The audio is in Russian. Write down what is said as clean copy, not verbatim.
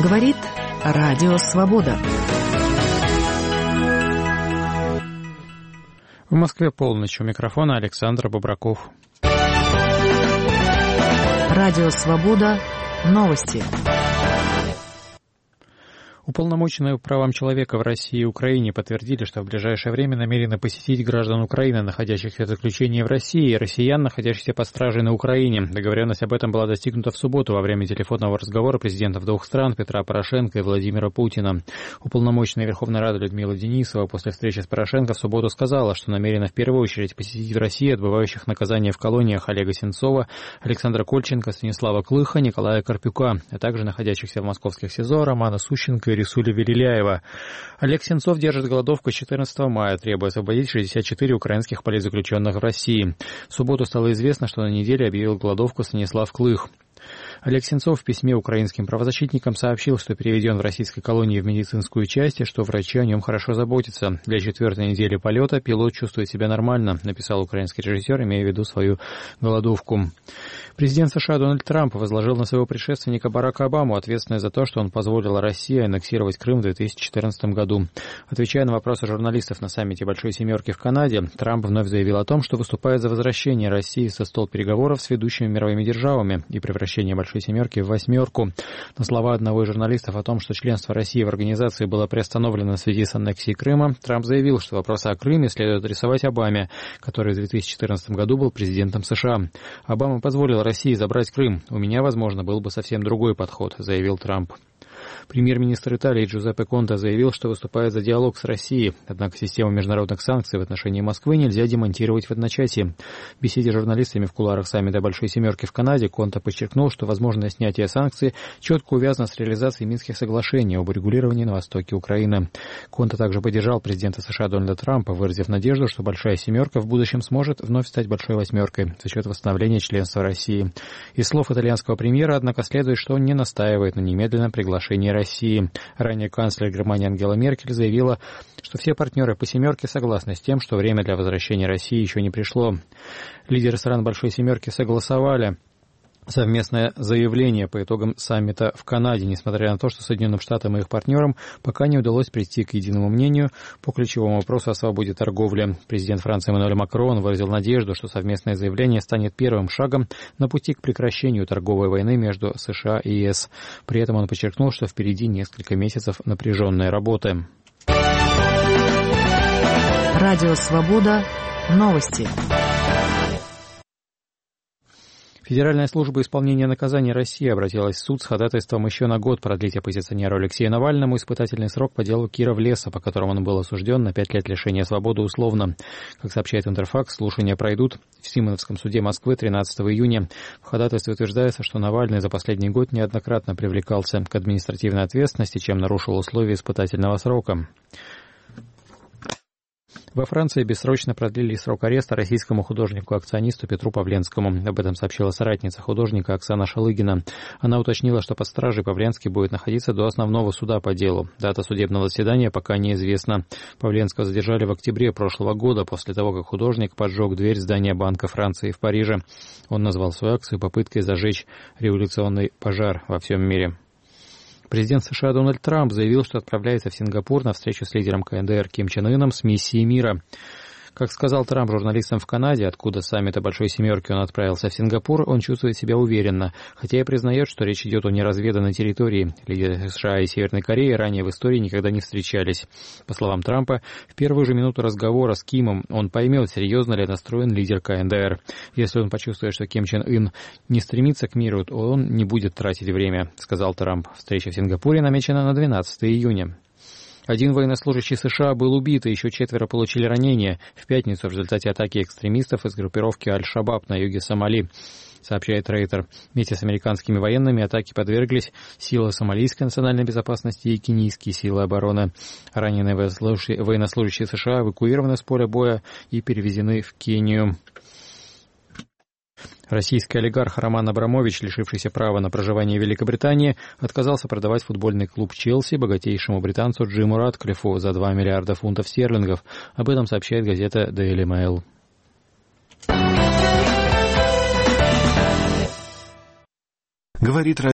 Говорит Радио Свобода. В Москве полночь. У микрофона Александр Бобраков. Радио Свобода. Новости. Уполномоченные по правам человека в России и Украине подтвердили, что в ближайшее время намерены посетить граждан Украины, находящихся в заключении в России, и россиян, находящихся под стражей на Украине. Договоренность об этом была достигнута в субботу во время телефонного разговора президентов двух стран Петра Порошенко и Владимира Путина. Уполномоченная Верховной Рады Людмила Денисова после встречи с Порошенко в субботу сказала, что намерена в первую очередь посетить в России отбывающих наказание в колониях Олега Сенцова, Александра Кольченко, Станислава Клыха, Николая Карпюка, а также находящихся в московских СИЗО Романа Сущенко и Рисуля Велиляева. Олег Сенцов держит голодовку с 14 мая, требуя освободить 64 украинских политзаключенных в России. В субботу стало известно, что на неделе объявил голодовку Станислав Клых. Олег Сенцов в письме украинским правозащитникам сообщил, что переведен в российской колонии в медицинскую часть и что врачи о нем хорошо заботятся. Для 4-й недели полета пилот чувствует себя нормально, написал украинский режиссер, имея в виду свою голодовку. Президент США Дональд Трамп возложил на своего предшественника Барака Обаму ответственность за то, что он позволил России аннексировать Крым в 2014 году. Отвечая на вопросы журналистов на саммите Большой Семерки в Канаде, Трамп вновь заявил о том, что выступает за возвращение России со стол переговоров с ведущими мировыми державами и превращение Большой Семерки в восьмерку. На слова одного из журналистов о том, что членство России в организации было приостановлено в связи с аннексией Крыма, Трамп заявил, что вопросы о Крыме следует адресовать Обаме, который в 2014 году был президентом США. Обама позволил России забрать Крым. У меня, возможно, был бы совсем другой подход, заявил Трамп. Премьер-министр Италии Джузеппе Конте заявил, что выступает за диалог с Россией, однако систему международных санкций в отношении Москвы нельзя демонтировать в одночасье. В беседе с журналистами в кулуарах саммита Большой Семерки в Канаде Конте подчеркнул, что возможное снятие санкций четко увязано с реализацией Минских соглашений об урегулировании на востоке Украины. Конте также поддержал президента США Дональда Трампа, выразив надежду, что Большая Семерка в будущем сможет вновь стать Большой Восьмеркой за счет восстановления членства России. Из слов итальянского премьера, однако, следует, что он не настаивает на немедленном приглашении России. Ранее канцлер Германии Ангела Меркель заявила, что все партнеры по «семерке» согласны с тем, что время для возвращения России еще не пришло. Лидеры стран Большой Семерки согласовали совместное заявление по итогам саммита в Канаде, несмотря на то, что Соединенным Штатам и их партнерам пока не удалось прийти к единому мнению по ключевому вопросу о свободе торговли. Президент Франции Эммануэль Макрон выразил надежду, что совместное заявление станет первым шагом на пути к прекращению торговой войны между США и ЕС. При этом он подчеркнул, что впереди несколько месяцев напряженной работы. Радио Свобода. Новости. Федеральная служба исполнения наказаний России обратилась в суд с ходатайством еще на год продлить оппозиционеру Алексею Навальному испытательный срок по делу Киров-Леса, по которому он был осужден на 5 лет лишения свободы условно. Как сообщает Интерфакс, слушания пройдут в Симоновском суде Москвы 13 июня. В ходатайстве утверждается, что Навальный за последний год неоднократно привлекался к административной ответственности, чем нарушил условия испытательного срока. Во Франции бессрочно продлили срок ареста российскому художнику-акционисту Петру Павленскому. Об этом сообщила соратница художника Оксана Шалыгина. Она уточнила, что под стражей Павленский будет находиться до основного суда по делу. Дата судебного заседания пока неизвестна. Павленского задержали в октябре прошлого года, после того, как художник поджег дверь здания Банка Франции в Париже. Он назвал свою акцию попыткой зажечь революционный пожар во всем мире. Президент США Дональд Трамп заявил, что отправляется в Сингапур на встречу с лидером КНДР Ким Чен Ыном с миссией мира. Как сказал Трамп журналистам в Канаде, откуда с саммита Большой Семерки он отправился в Сингапур, он чувствует себя уверенно, хотя и признает, что речь идет о неразведанной территории. Лидеры США и Северной Кореи ранее в истории никогда не встречались. По словам Трампа, в первую же минуту разговора с Кимом он поймет, серьезно ли настроен лидер КНДР. Если он почувствует, что Ким Чен Ын не стремится к миру, то он не будет тратить время, сказал Трамп. Встреча в Сингапуре намечена на 12 июня. Один военнослужащий США был убит, и еще 4 получили ранения в пятницу в результате атаки экстремистов из группировки Аль-Шабаб на юге Сомали, сообщает Рейтер. Вместе с американскими военными атаке подверглись силы сомалийской национальной безопасности и кенийские силы обороны. Раненые военнослужащие США эвакуированы с поля боя и перевезены в Кению. Российский олигарх Роман Абрамович, лишившийся права на проживание в Великобритании, отказался продавать футбольный клуб «Челси» богатейшему британцу Джиму Ратклиффу за 2 миллиарда фунтов стерлингов. Об этом сообщает газета Daily Mail. Говорит